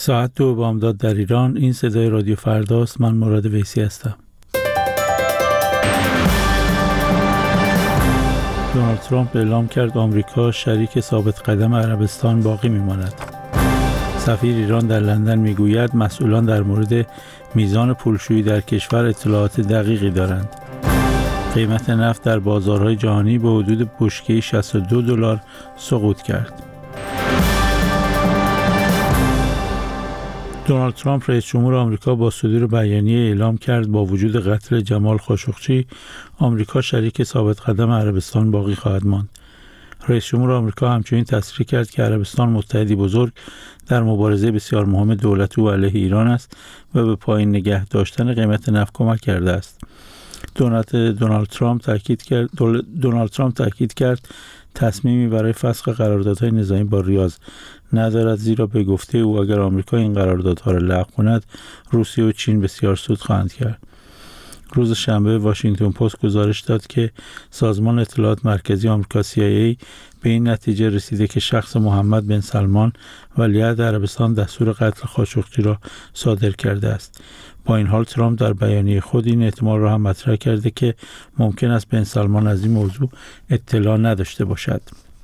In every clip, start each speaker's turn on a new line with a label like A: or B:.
A: ساعت 2 بامداد در ایران. این صدای رادیو فرداست. من مراد ویسی هستم. دونالد ترامپ اعلام کرد آمریکا شریک ثابت قدم عربستان باقی میماند. سفیر ایران در لندن میگوید مسئولان در مورد میزان پولشویی در کشور اطلاعات دقیقی دارند. قیمت نفت در بازارهای جهانی به حدود بشکه‌ای $62 سقوط کرد. دونالد ترامپ رئیس جمهور آمریکا با صدور بیانیه اعلام کرد با وجود قتل جمال خاشقچی آمریکا شریک ثابت قدم عربستان باقی خواهد ماند. رئیس جمهور آمریکا همچنین تصریح کرد که عربستان متحدی بزرگ در مبارزه بسیار مهم دولت او علیه ایران است و به پایین نگه داشتن قیمت نفت کمک کرده است. دونالد ترامپ تاکید کرد تصمیمی برای فسخ قراردادهای نظامی با ریاض ندارد، زیرا به گفته او اگر آمریکا این قراردادها را لغو کند روسیه و چین بسیار سود خواهند کرد. روز شنبه واشنگتن پست گزارش داد که سازمان اطلاعات مرکزی آمریکا CIA به این نتیجه رسیده که شخص محمد بن سلمان ولیعهد عربستان دستور قتل خاشقچی را صادر کرده است. با این حال ترامپ در بیانیه خود این احتمال را هم مطرح کرده که ممکن است بن سلمان از این موضوع اطلاع نداشته باشد.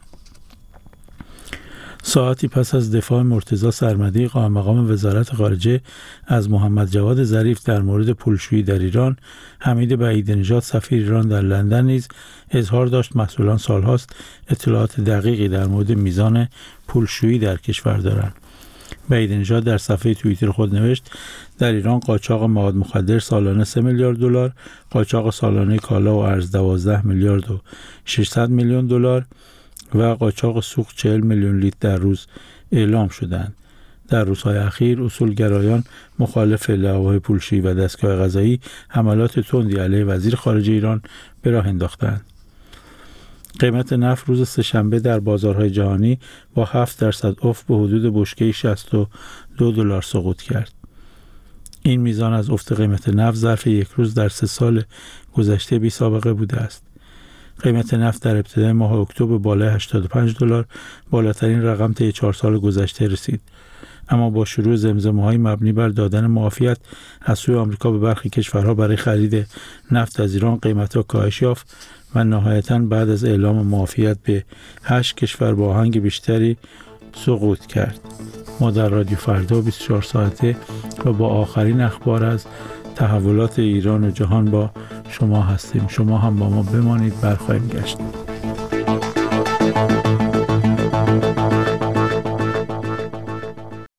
A: ساعتی پس از دفاع مرتضی سرمدی قائم مقام وزارت خارجه از محمد جواد ظریف در مورد پولشویی در ایران، حمید بعیدی‌نژاد سفیر ایران در لندن نیز اظهار داشت مسئولان سالهاست اطلاعات دقیقی در مورد میزان پولشویی در کشور دارند. بعیدی‌نژاد در صفحه توییتر خود نوشت در ایران قاچاق مواد مخدر سالانه $3 میلیارد، قاچاق سالانه کالا و ارز $12 میلیارد و 600 میلیون دلار و قاچاق سوخت 40 میلیون لیتر در روز اعلام شدند. در روزهای اخیر اصولگرایان مخالف لائحه پولشویی و دستگاه قضایی حملات تندی علیه وزیر خارجه ایران به راه انداختند. قیمت نفت روز سه‌شنبه در بازارهای جهانی با 7% افت به حدود بشکه‌ای $62 سقوط کرد. این میزان از افت قیمت نفت ظرف یک روز در 3 سال گذشته بی سابقه بوده است. قیمت نفت در ابتدای ماه اکتبر بالای $85 بالاترین رقم طی 4 سال گذشته رسید. اما با شروع زمزمه‌های مبنی بر دادن معافیت از سوی آمریکا به برخی کشورها برای خرید نفت از ایران، قیمت‌ها کاهش یافت و نهایتاً بعد از اعلام معافیت به 8 کشور با آهنگ بیشتری سقوط کرد. ما در رادیو فردا 24 ساعته و با آخرین اخبار از تحولات ایران و جهان با شما هستیم. شما هم با ما بمانید، برخواهیم گشت.